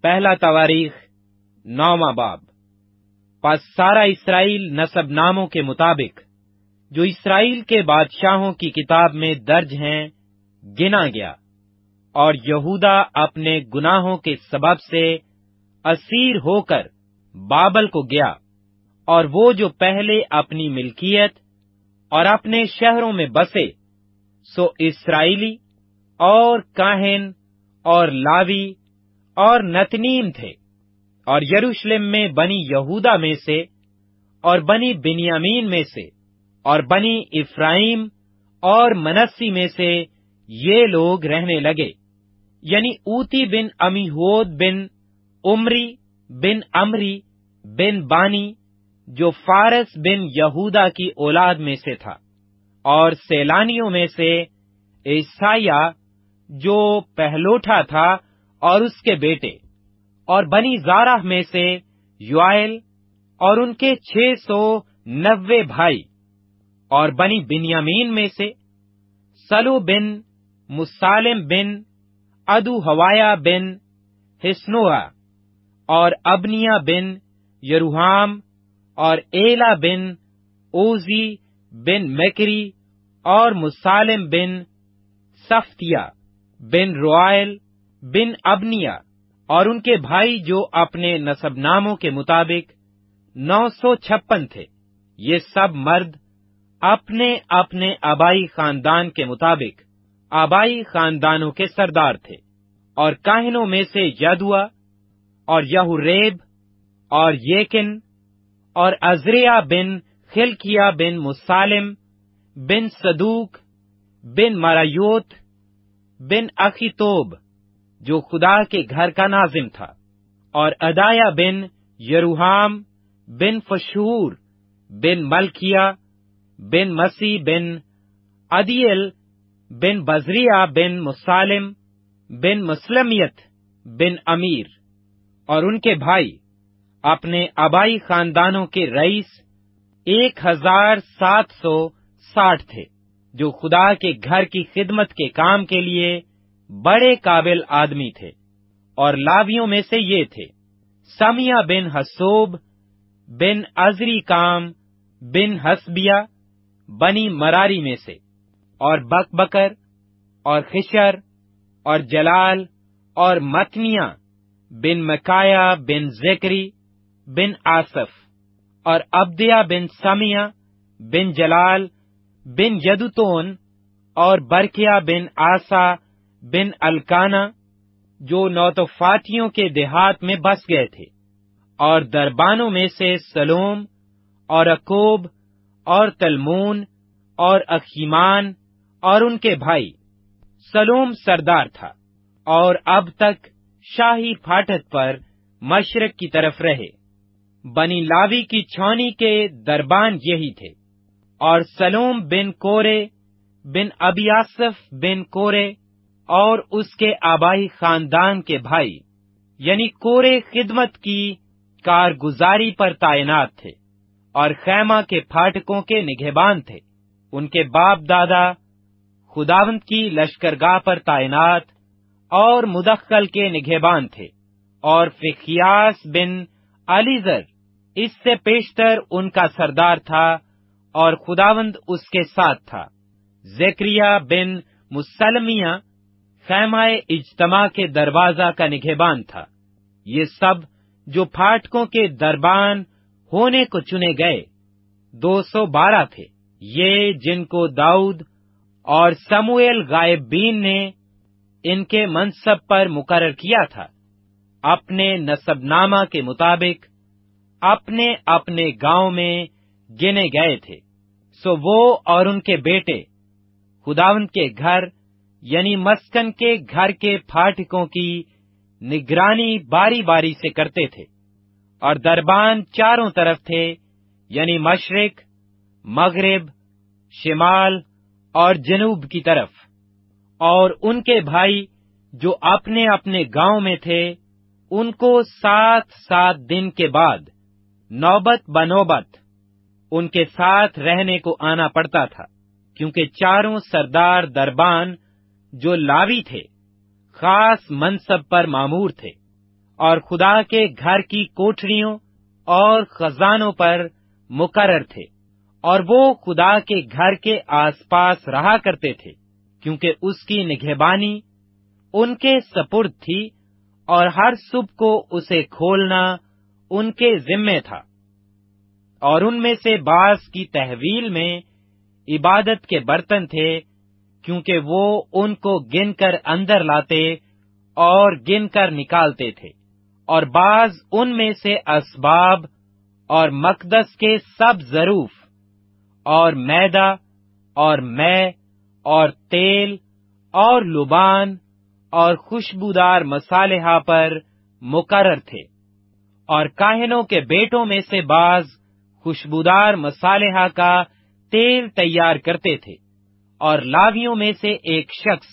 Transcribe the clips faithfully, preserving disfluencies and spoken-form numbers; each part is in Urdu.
پہلا تواریخ نوواں باب۔ پس سارا اسرائیل نسب ناموں کے مطابق جو اسرائیل کے بادشاہوں کی کتاب میں درج ہیں گنا گیا، اور یہودا اپنے گناہوں کے سبب سے اسیر ہو کر بابل کو گیا، اور وہ جو پہلے اپنی ملکیت اور اپنے شہروں میں بسے سو اسرائیلی اور کاہن اور لاوی اور نتنیم تھے، اور یروشلم میں بنی یہودا میں سے اور بنی بنیامین میں سے اور بنی افرائیم اور منسی میں سے یہ لوگ رہنے لگے، یعنی اوتی بن امیہود بن عمری بن امری بن بانی جو فارس بن یہودا کی اولاد میں سے تھا، اور سیلانیوں میں سے عیسائیہ جو پہلوٹا تھا اور اس کے بیٹے، اور بنی زارہ میں سے یوائل اور ان کے چھ سو نوے بھائی، اور بنی بنیامین میں سے سلو بن مسالم بن ادو ہوایا بن حسنوہ، اور ابنیا بن یروحام، اور ایلا بن اوزی بن مکری، اور مسالم بن صفتیہ بن روائل بن ابنیا، اور ان کے بھائی جو اپنے نسب ناموں کے مطابق نو سو چھپن تھے۔ یہ سب مرد اپنے اپنے آبائی خاندان کے مطابق آبائی خاندانوں کے سردار تھے، اور کاہنوں میں سے یدوا اور یہوریب اور یکن اور عزریہ بن خلکیہ بن مسالم بن صدوق بن مرایوت بن اخیتوب جو خدا کے گھر کا ناظم تھا، اور ادایا بن یروحام بن فشور بن ملکیہ بن مسیح بن عدیل بن بزریہ بن مسالم بن مسلمیت بن امیر، اور ان کے بھائی اپنے آبائی خاندانوں کے رئیس ایک ہزار سات سو ساٹھ تھے، جو خدا کے گھر کی خدمت کے کام کے لیے بڑے قابل آدمی تھے۔ اور لاویوں میں سے یہ تھے سمیہ بن حسوب بن عزری کام بن حسبیہ بنی مراری میں سے، اور بک بکر اور خشر اور جلال اور متنیہ بن مکایا بن ذکری بن آصف، اور عبدیہ بن سمیہ بن جلال بن یدوتون، اور برکیہ بن آسا بن الکانا جو نوتفاتیوں کے دیہات میں بس گئے تھے، اور دربانوں میں سے سلوم اور اکوب اور تلمون اور اخیمان اور ان کے بھائی۔ سلوم سردار تھا، اور اب تک شاہی پھاٹک پر مشرق کی طرف رہے۔ بنی لاوی کی چھانی کے دربان یہی تھے، اور سلوم بن کورے بن ابیاسف بن کورے اور اس کے آبائی خاندان کے بھائی، یعنی کورے خدمت کی کارگزاری پر تعینات تھے، اور خیمہ کے پھاٹکوں کے نگہبان تھے۔ ان کے باپ دادا خداوند کی لشکرگاہ پر تعینات اور مدخل کے نگہبان تھے، اور فخیاس بن علیزر اس سے پیشتر ان کا سردار تھا، اور خداوند اس کے ساتھ تھا۔ زکریہ بن مسلمیہ خیمہ اجتماع کے دروازہ کا نگہبان تھا۔ یہ سب جو پھاٹکوں کے دربان ہونے کو چنے گئے دو سو بارہ تھے، یہ جن کو داؤد اور سموئیل غائبین نے ان کے منصب پر مقرر کیا تھا، اپنے نسب نامہ کے مطابق اپنے اپنے گاؤں میں گنے گئے تھے۔ سو وہ اور ان کے بیٹے خداوند کے گھر یعنی مسکن کے گھر کے پھاٹکوں کی نگرانی باری باری سے کرتے تھے، اور دربان چاروں طرف تھے، یعنی مشرق، مغرب، شمال اور جنوب کی طرف۔ اور ان کے بھائی جو اپنے اپنے گاؤں میں تھے، ان کو سات سات دن کے بعد نوبت بنوبت ان کے ساتھ رہنے کو آنا پڑتا تھا، کیونکہ چاروں سردار دربان جو لاوی تھے خاص منصب پر مامور تھے، اور خدا کے گھر کی کوٹریوں اور خزانوں پر مقرر تھے، اور وہ خدا کے گھر کے آس پاس رہا کرتے تھے، کیونکہ اس کی نگہبانی ان کے سپرد تھی، اور ہر صبح کو اسے کھولنا ان کے ذمے تھا۔ اور ان میں سے بعض کی تحویل میں عبادت کے برتن تھے، کیونکہ وہ ان کو گن کر اندر لاتے اور گن کر نکالتے تھے، اور بعض ان میں سے اسباب اور مقدس کے سب ظروف اور میدا اور مے اور تیل اور لبان اور خوشبودار مصالحہ پر مقرر تھے، اور کاہنوں کے بیٹوں میں سے بعض خوشبودار مصالحہ کا تیل تیار کرتے تھے، اور لاویوں میں سے ایک شخص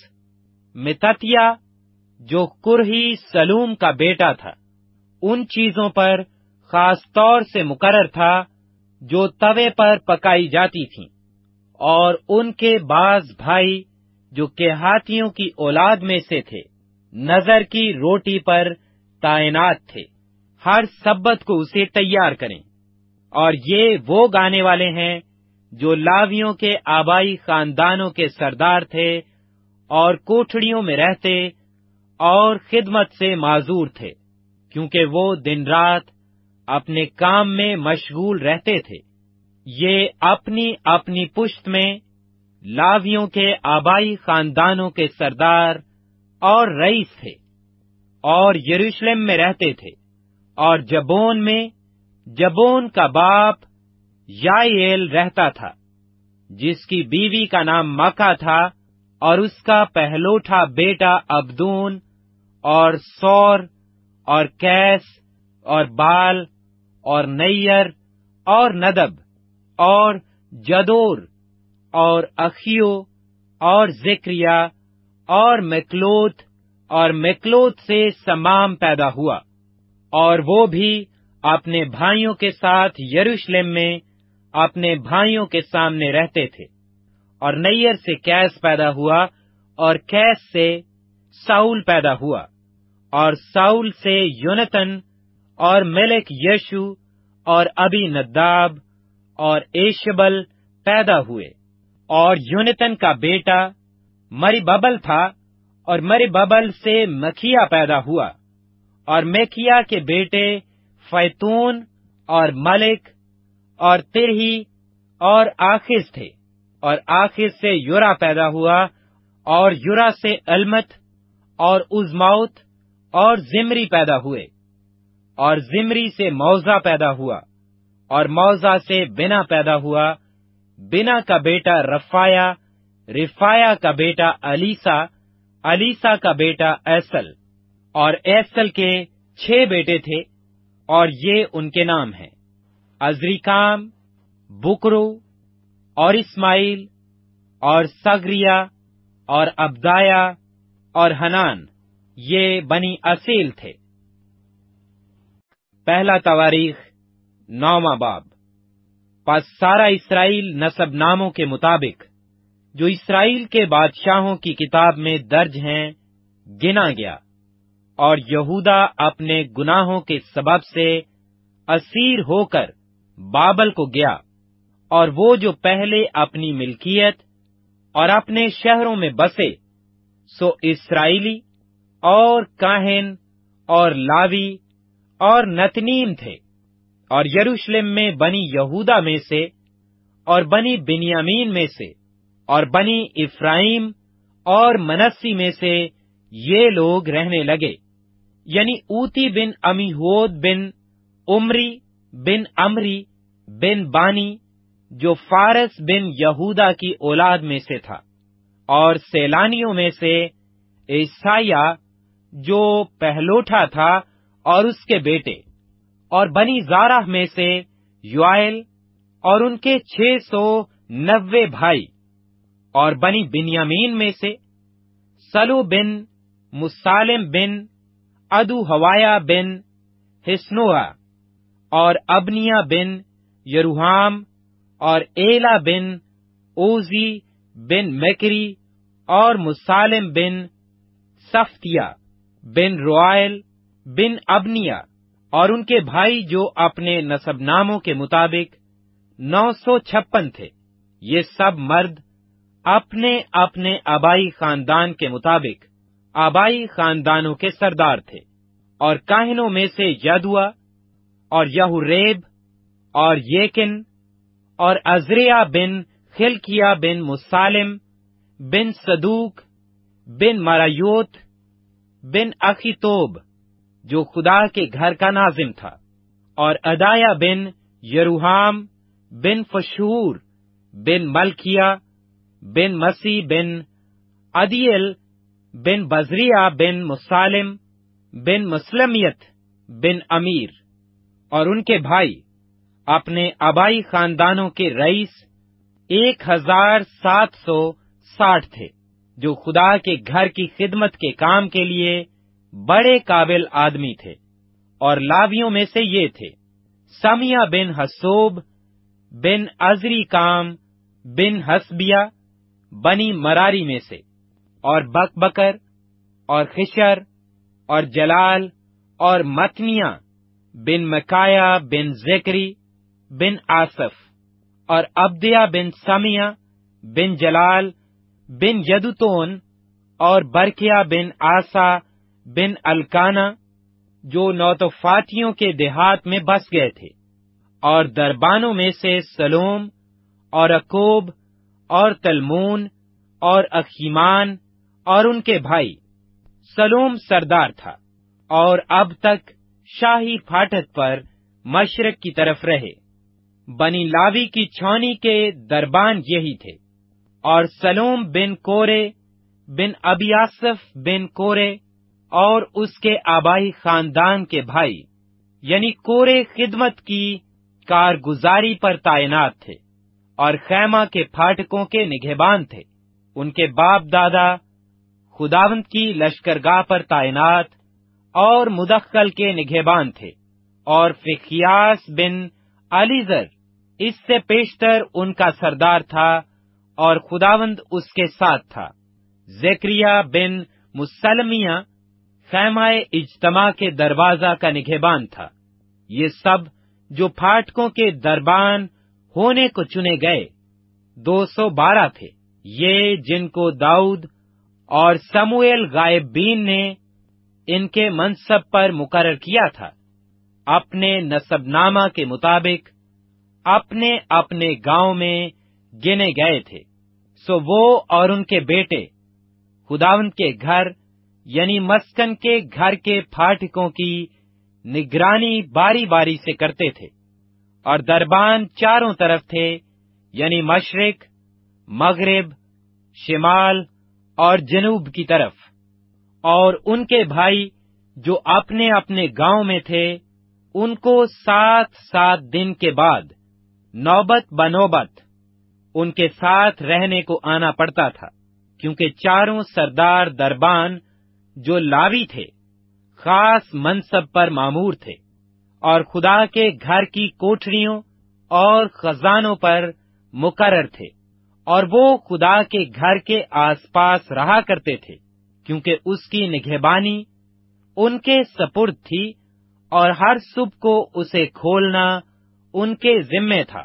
متتیہ جو کرہی سلوم کا بیٹا تھا، ان چیزوں پر خاص طور سے مقرر تھا جو توے پر پکائی جاتی تھیں، اور ان کے بعض بھائی جو کہاتیوں کی اولاد میں سے تھے نظر کی روٹی پر تعینات تھے، ہر سبت کو اسے تیار کریں۔ اور یہ وہ گانے والے ہیں جو لاویوں کے آبائی خاندانوں کے سردار تھے، اور کوٹھڑیوں میں رہتے اور خدمت سے معذور تھے، کیونکہ وہ دن رات اپنے کام میں مشغول رہتے تھے۔ یہ اپنی اپنی پشت میں لاویوں کے آبائی خاندانوں کے سردار اور رئیس تھے، اور یروشلم میں رہتے تھے، اور جبون میں جبون کا باپ یائیل رہتا تھا، جس کی بیوی کا نام مکا تھا، اور اس کا پہلوٹا بیٹا عبدون اور سور اور کیس اور بال اور نیر اور ندب اور جدور اور اخیو اور ذکریا اور مکلوت اور مکلوت سے سمام پیدا ہوا، اور وہ بھی اپنے بھائیوں کے ساتھ یروشلم میں اپنے بھائیوں کے سامنے رہتے تھے۔ اور نیر سے کیس پیدا ہوا، اور کیس سے ساؤل پیدا ہوا، اور ساؤل سے یونتن اور ملک یشو اور ابی نداب اور ایشبل پیدا ہوئے۔ اور یونتن کا بیٹا مری ببل تھا، اور مری ببل سے مکھیا پیدا ہوا، اور میکیا کے بیٹے فیتون اور ملک اور ترہی اور آخز تھے، اور آخز سے یورا پیدا ہوا، اور یورا سے المت اور عزماؤت اور زمری پیدا ہوئے، اور زمری سے موزہ پیدا ہوا، اور موزہ سے بنا پیدا ہوا، بنا کا بیٹا رفایا، رفایا کا بیٹا علیسا، علیسا کا بیٹا ایسل، اور ایسل کے چھ بیٹے تھے، اور یہ ان کے نام ہیں: عزریکام، بکرو اور اسماعیل اور سگریا اور ابدایا اور حنان، یہ بنی اسیل تھے۔ پہلا تواریخ نوواں باب۔ پس سارا اسرائیل نسب ناموں کے مطابق جو اسرائیل کے بادشاہوں کی کتاب میں درج ہیں گنا گیا، اور یہودا اپنے گناہوں کے سبب سے اسیر ہو کر بابل کو گیا، اور وہ جو پہلے اپنی ملکیت اور اپنے شہروں میں بسے سو اسرائیلی اور کاہن اور لاوی اور نتنیم تھے، اور یروشلم میں بنی یہودا میں سے اور بنی بنیامین میں سے اور بنی افرائیم اور منسی میں سے یہ لوگ رہنے لگے، یعنی اوتی بن امیہود بن عمری بن امری بن بانی جو فارس بن یہودا کی اولاد میں سے تھا، اور سیلانیوں میں سے عیسائیہ جو پہلوٹا تھا اور اس کے بیٹے، اور بنی زارہ میں سے یوائل اور ان کے چھ سو نوے بھائی، اور بنی بنیامین میں سے سلو بن مسالم بن ادو ہوایا بن حسنوہ، اور ابنیا بن یروحام، اور ایلا بن اوزی بن مکری، اور مسالم بن صفتیہ بن روائل، بن ابنیا اور ان کے بھائی جو اپنے نسب ناموں کے مطابق نو سو چھپن تھے، یہ سب مرد اپنے اپنے آبائی خاندان کے مطابق آبائی خاندانوں کے سردار تھے۔ اور کاہنوں میں سے یدوا اور یہوریب اور یکن اور عزریا بن خلکیا بن مسالم بن صدوق بن مرایوت بن اخیتوب جو خدا کے گھر کا ناظم تھا، اور ادایا بن یروحام بن فشور بن ملکیا بن مسیح بن عدیل بن بزریا بن مسالم بن مسلمیت بن امیر، اور ان کے بھائی اپنے آبائی خاندانوں کے رئیس ایک ہزار سات سو ساٹھ تھے، جو خدا کے گھر کی خدمت کے کام کے لیے بڑے قابل آدمی تھے۔ اور لاویوں میں سے یہ تھے: سمیہ بن حسوب بن عزری کام بن حسبیہ بنی مراری میں سے، اور بک بکر اور خشر اور جلال اور متنیہ بن مکایا بن ذکری بن آصف، اور عبدیہ بن سمیہ بن جلال بن یدوتون، اور برکیہ بن آسا بن الکانا جو نوتفاتیوں کے دیہات میں بس گئے تھے، اور دربانوں میں سے سلوم اور اکوب اور تلمون اور اخیمان اور ان کے بھائی۔ سلوم سردار تھا اور اب تک شاہی پھاٹک پر مشرق کی طرف رہے۔ بنی لاوی کی چھاؤنی کے دربان یہی تھے۔ اور سلوم بن کورے بن ابیاسف بن کورے اور اس کے آبائی خاندان کے بھائی، یعنی کورے خدمت کی کارگزاری پر تعینات تھے اور خیمہ کے پھاٹکوں کے نگہبان تھے۔ ان کے باپ دادا خداوند کی لشکرگاہ پر تعینات اور مدخل کے نگہبان تھے، اور فخیاس بن علیزر اس سے پیشتر ان کا سردار تھا، اور خداوند اس کے ساتھ تھا۔ زکریا بن مسلمیہ خیمہ اجتماع کے دروازہ کا نگہبان تھا۔ یہ سب جو پھاٹکوں کے دربان ہونے کو چنے گئے دو سو بارہ تھے، یہ جن کو داؤد اور سموئیل غائبین نے ان کے منصب پر مقرر کیا تھا، اپنے نسب نامہ کے مطابق اپنے اپنے گاؤں میں گنے گئے تھے۔ سو وہ اور ان کے بیٹے خداوند کے گھر یعنی مسکن کے گھر کے پھاٹکوں کی نگرانی باری باری سے کرتے تھے، اور دربان چاروں طرف تھے، یعنی مشرق، مغرب، شمال اور جنوب کی طرف۔ اور ان کے بھائی جو اپنے اپنے گاؤں میں تھے، ان کو سات سات دن کے بعد نوبت بنوبت ان کے ساتھ رہنے کو آنا پڑتا تھا، کیونکہ چاروں سردار دربان جو لاوی تھے خاص منصب پر مامور تھے، اور خدا کے گھر کی کوٹھریوں اور خزانوں پر مقرر تھے، اور وہ خدا کے گھر کے آس پاس رہا کرتے تھے، کیونکہ اس کی نگہبانی ان کے سپرد تھی، اور ہر صبح کو اسے کھولنا ان کے ذمے تھا۔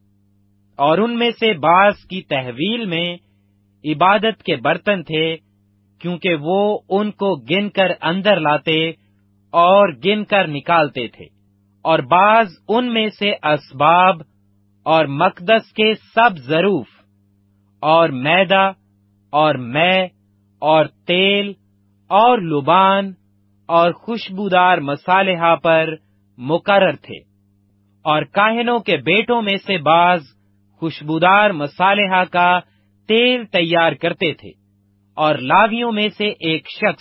اور ان میں سے بعض کی تحویل میں عبادت کے برتن تھے، کیونکہ وہ ان کو گن کر اندر لاتے اور گن کر نکالتے تھے، اور بعض ان میں سے اسباب اور مقدس کے سب ظروف اور میدا اور مے اور تیل اور لبان اور خوشبودار مصالحہ پر مقرر تھے، اور کاہنوں کے بیٹوں میں سے بعض خوشبودار مصالحہ کا تیل تیار کرتے تھے، اور لاویوں میں سے ایک شخص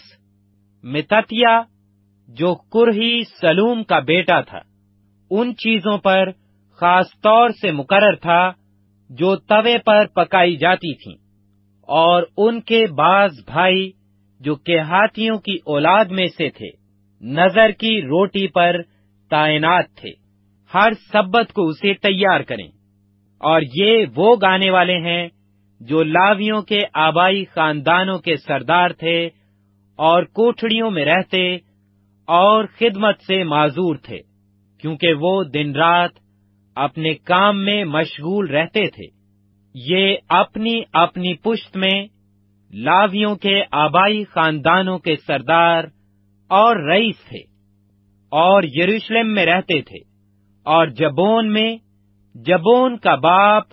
متتیہ جو کرہی سلوم کا بیٹا تھا، ان چیزوں پر خاص طور سے مقرر تھا جو توے پر پکائی جاتی تھیں، اور ان کے بعض بھائی جو کہاتیوں کی اولاد میں سے تھے نظر کی روٹی پر تعینات تھے، ہر سبت کو اسے تیار کریں۔ اور یہ وہ گانے والے ہیں جو لاویوں کے آبائی خاندانوں کے سردار تھے، اور کوٹھڑیوں میں رہتے اور خدمت سے معذور تھے، کیونکہ وہ دن رات اپنے کام میں مشغول رہتے تھے۔ یہ اپنی اپنی پشت میں لاویوں کے آبائی خاندانوں کے سردار اور رئیس تھے، اور یروشلم میں رہتے تھے، اور جبون میں جبون کا باپ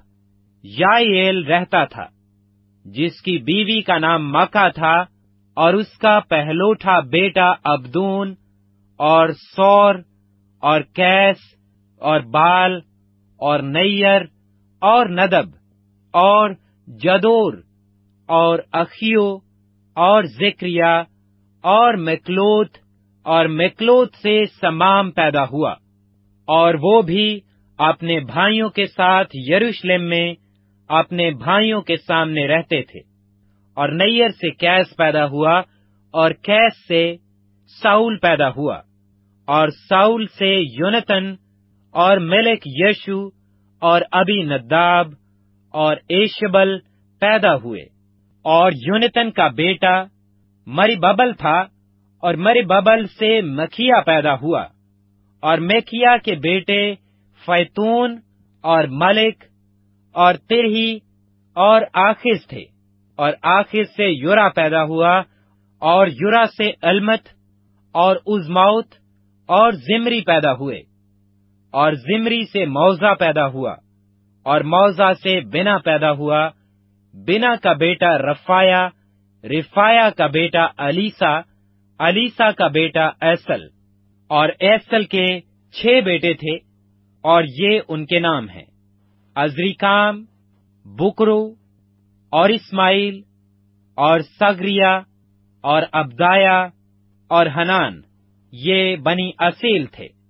یائیل رہتا تھا، جس کی بیوی کا نام مکا تھا، اور اس کا پہلوٹا بیٹا عبدون اور سور اور کیس اور بال اور نیر اور ندب اور جدور اور اخیو اور ذکریا اور مکلوت اور مکلوت سے سمام پیدا ہوا، اور وہ بھی اپنے بھائیوں کے ساتھ یروشلم میں اپنے بھائیوں کے سامنے رہتے تھے۔ اور نیر سے کیس پیدا ہوا، اور کیس سے ساؤل پیدا ہوا، اور ساؤل سے یونتن اور ملک یشو اور ابی نداب اور ایشبل پیدا ہوئے۔ اور یونتن کا بیٹا مری ببل تھا، اور مری ببل سے مکھیا پیدا ہوا، اور میکیا کے بیٹے فیتون اور ملک اور ترہی اور آخز تھے، اور آخز سے یورا پیدا ہوا، اور یورا سے المت اور عزماؤت اور زمری پیدا ہوئے، اور زمری سے موزہ پیدا ہوا، اور موزہ سے بنا پیدا ہوا، بنا کا بیٹا رفایا، رفایا کا بیٹا علیسا، علیسا کا بیٹا ایسل، اور ایسل کے چھ بیٹے تھے، اور یہ ان کے نام ہیں: عزریکام، بکرو اور اسماعیل اور سگریا اور ابدایا اور حنان۔ یہ بنی اسیل تھے۔